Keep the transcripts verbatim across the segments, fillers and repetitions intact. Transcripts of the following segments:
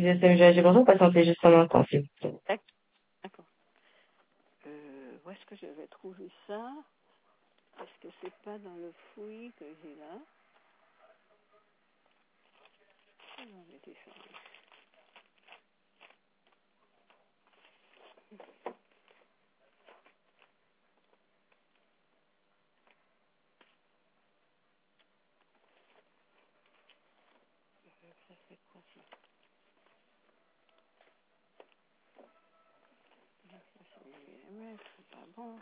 S M G, bonjour, patientez juste un instant, s'il vous plaît. D'accord. Euh, où est-ce que je vais trouver ça? Est-ce que c'est pas dans le fouillis que j'ai là? Ah non, j'ai téléchargé. Ça c'est quoi ça? Ça c'est U M F, c'est pas bon.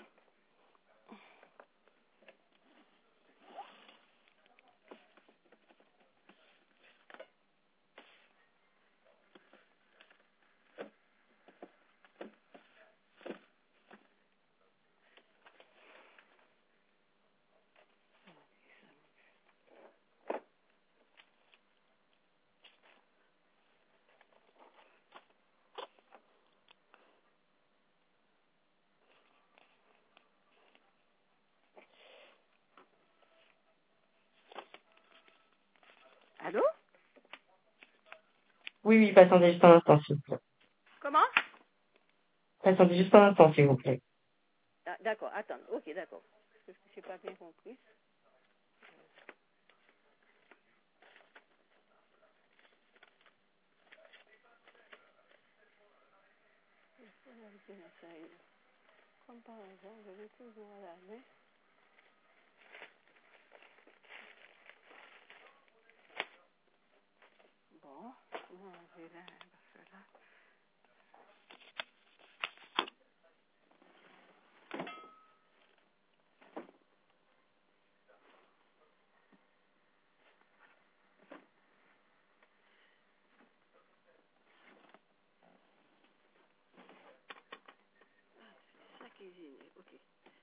Allô? Oui, oui, patientez juste un instant, s'il vous plaît. Comment? Patientez juste un instant, s'il vous plaît. Ah, d'accord, attends. Ok, d'accord. Parce que j'ai pas bien compris. Comme par exemple, je vais toujours à la main. Bon, comment j'ai là? Parce que là. C'est ça qui est génial. Ok.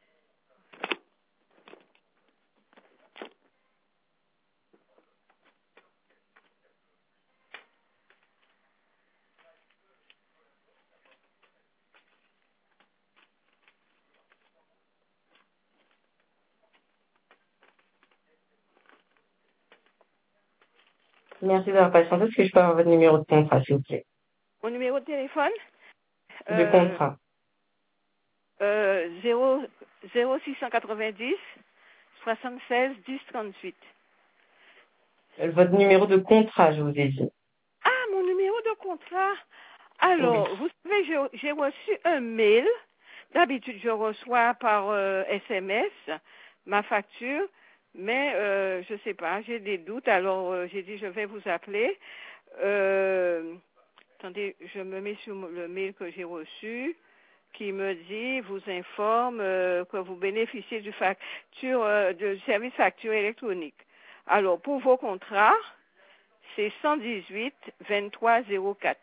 Merci d'avoir patienté. Est-ce que je peux avoir votre numéro de contrat, s'il vous plaît? Mon numéro de téléphone? De Euh, contrat. euh, zéro, zéro six cent quatre-vingt-dix soixante-seize dix trente-huit. Euh, Votre numéro de contrat, je vous ai dit. Ah, mon numéro de contrat. Oui. Alors, vous savez, j'ai j'ai reçu un mail. D'habitude, je reçois par euh, S M S ma facture, mais euh, je sais pas, j'ai des doutes. Alors, euh, j'ai dit, je vais vous appeler. Euh, attendez, je me mets sur le mail que j'ai reçu, qui me dit, vous informe euh, que vous bénéficiez du facture, euh, du service facture électronique. Alors, pour vos contrats, c'est cent dix-huit vingt-trois zéro quatre.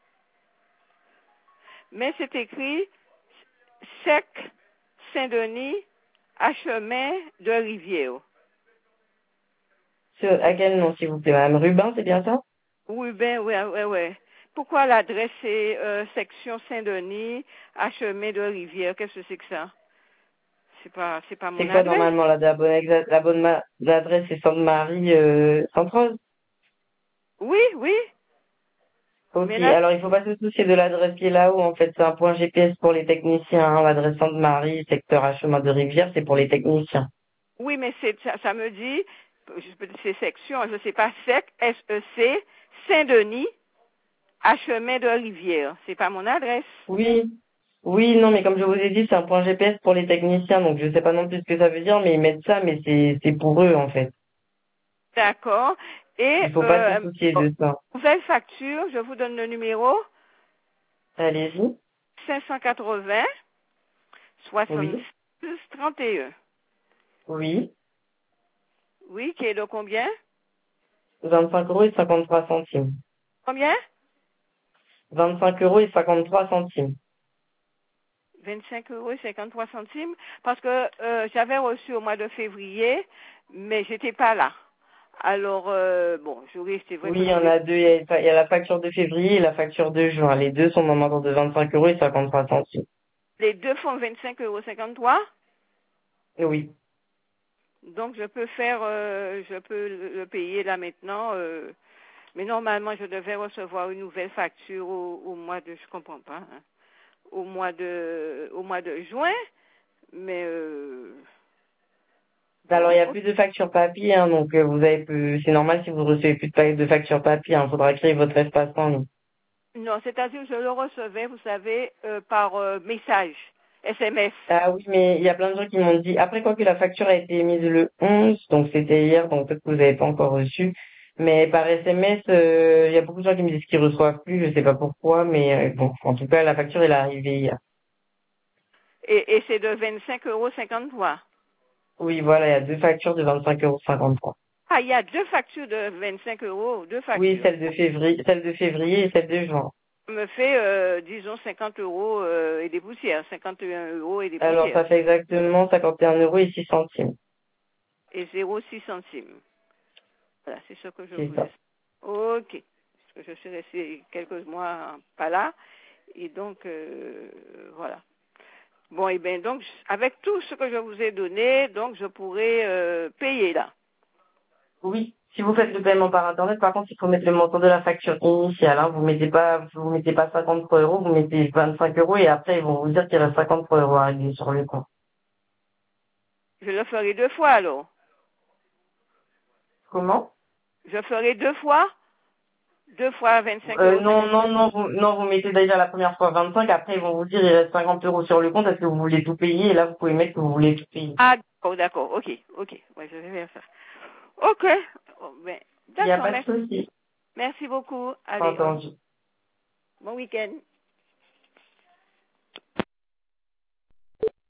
Mais c'est écrit Sec Saint-Denis, Achemin de Rivière. Sur- à quel nom, s'il vous plaît, Madame Rubin, c'est bien ça? Oui, ben, ouais, ouais, ouais. Pourquoi l'adresse est euh, section Saint-Denis, Achemin de Rivière? Qu'est-ce que c'est que ça? C'est pas, c'est pas C'est mon quoi, adresse? normalement, la, la bonne, exa- la bonne ma- l'adresse, c'est Sainte-Marie, euh, Centrale? Oui, oui. Ok, Mais là, alors il faut pas se soucier de l'adresse qui est là-haut. En fait, c'est un point G P S pour les techniciens, hein. L'adresse Sainte-Marie, secteur à chemin de Rivière, c'est pour les techniciens. oui, mais c'est, ça, ça me dit, je peux dire c'est section, je sais pas, Sec, S E C, Saint-Denis, Achemin de Rivière. C'est pas mon adresse. Oui, oui, non, mais comme je vous ai dit, c'est un point G P S pour les techniciens, donc je sais pas non plus ce que ça veut dire, mais ils mettent ça, mais c'est c'est pour eux en fait. D'accord. Et Il faut pas se euh, soucier bon, de ça. nouvelle facture, je vous donne le numéro Allez-y. cinq cent quatre-vingts Oui, soixante-seize trente et un. oui. Oui, qui est de combien? vingt-cinq euros et cinquante-trois centimes. Combien? vingt-cinq euros et cinquante-trois centimes. vingt-cinq euros et cinquante-trois centimes. Parce que euh, j'avais reçu au mois de février, mais j'étais pas là. Alors, euh, bon, j'aurais, c'est vrai Oui, que il y en j'aurais, a deux. Il y a, il y a la facture de février et la facture de juin. Les deux sont dans le montant de vingt-cinq euros et cinquante-trois centimes. les deux font vingt-cinq euros cinquante-trois. Oui. Donc, je peux faire, euh, je peux le le payer là maintenant. Euh, Mais normalement, je devais recevoir une nouvelle facture au, au mois de, je comprends pas, hein, au mois de, au mois de juin, mais euh, Alors, il n'y bon, a plus de facture papier, hein, donc euh, vous avez plus, c'est normal si vous recevez plus de, pa- de facture papier, il faudra créer votre espace en ligne. non, c'est-à-dire que je le recevais, vous savez, euh, par euh, message, S M S. Ah oui, mais il y a plein de gens qui m'ont dit, après quoi que la facture a été émise le onze, donc c'était hier, donc peut-être que vous n'avez pas encore reçu, mais par S M S, euh, il y a beaucoup de gens qui me disent qu'ils reçoivent plus, je sais pas pourquoi, mais euh, bon, en tout cas, la facture, elle est arrivée hier. Et, et c'est de vingt-cinq euros cinquante-trois. Oui, voilà, il y a deux factures de vingt-cinq euros cinquante-trois. Ah, il y a deux factures de vingt-cinq euros, deux Oui, factures. celle de février, celle de février et celle de juin. Ça me fait, euh, disons, cinquante euros euh, et des poussières, cinquante et un euros et des Alors, poussières, ça fait exactement cinquante et un euros et six centimes. et zéro virgule six centimes. Voilà, c'est ce que je C'est voulais ça. savoir. Ok, parce que je suis restée quelques mois pas là, et donc, euh, voilà. Bon, et bien, donc, avec tout ce que je vous ai donné, donc, je pourrais euh, payer là. Oui, si vous faites le paiement par internet, par contre, il faut mettre le montant de la facture initiale. Hein. Vous mettez pas, vous mettez pas cinquante-trois euros, vous mettez vingt-cinq euros et après ils vont vous dire qu'il reste cinquante-trois euros à régler sur le compte. Je le ferai deux fois alors. Comment? Je ferai deux fois, deux fois vingt-cinq Euh, euros non, cinquante. non, non, vous, non, vous mettez déjà la première fois vingt-cinq, après ils vont vous dire il reste cinquante euros sur le compte, est-ce que vous voulez tout payer? Et là, vous pouvez mettre que vous voulez tout payer. Ah, d'accord, d'accord, ok, ok, ouais, je vais faire ça. Ok, oh, ben, Il n'y a d'accord, pas de merci, souci. merci beaucoup. Allez, au revoir. Entendu. Bon week-end.